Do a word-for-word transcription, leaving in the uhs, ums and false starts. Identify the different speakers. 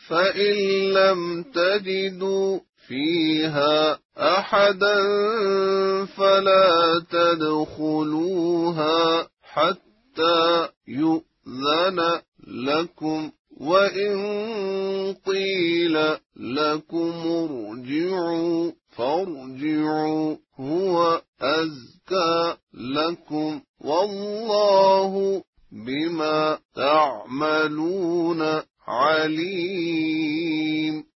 Speaker 1: فإن لم تجدوا فيها أحدا فلا تدخلوها حتى يؤذن لكم، وإن قيل لكم ارجعوا فارجعوا هو أزكى لكم، والله بما تعملون عليم.